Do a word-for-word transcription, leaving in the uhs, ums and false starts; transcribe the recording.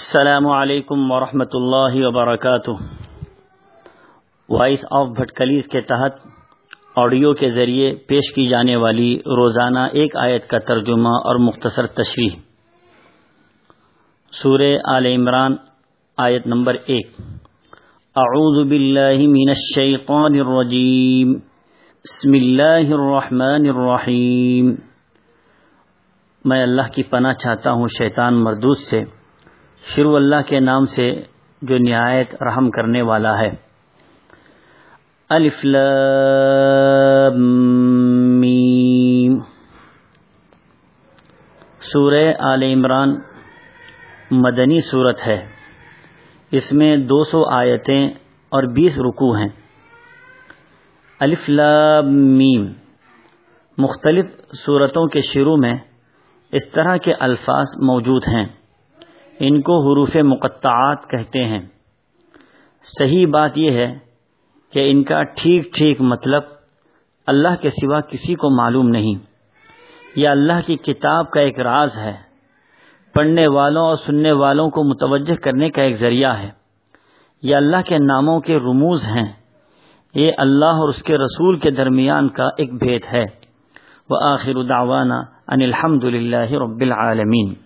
السلام علیکم ورحمۃ اللہ وبرکاتہ۔ وائس آف بھٹکلیز کے تحت آڈیو کے ذریعے پیش کی جانے والی روزانہ ایک آیت کا ترجمہ اور مختصر تشریح۔ سورہ آل عمران آیت نمبر ایک۔ اعوذ باللہ من الشیطان الرجیم، بسم اللہ الرحمن الرحیم۔ میں اللہ کی پناہ چاہتا ہوں شیطان مردود سے، شروع اللہ کے نام سے جو نہایت رحم کرنے والا ہے۔ الف لام میم۔ سورہ آل عمران مدنی سورت ہے، اس میں دو سو آیتیں اور بیس رکوع ہیں۔ الف لام میم۔ مختلف سورتوں کے شروع میں اس طرح کے الفاظ موجود ہیں، ان کو حروف مقطعات کہتے ہیں۔ صحیح بات یہ ہے کہ ان کا ٹھیک ٹھیک مطلب اللہ کے سوا کسی کو معلوم نہیں۔ یہ اللہ کی کتاب کا ایک راز ہے، پڑھنے والوں اور سننے والوں کو متوجہ کرنے کا ایک ذریعہ ہے۔ یہ اللہ کے ناموں کے رموز ہیں، یہ اللہ اور اس کے رسول کے درمیان کا ایک بھید ہے۔ وآخر دعوانا ان الحمد للہ رب العالمین۔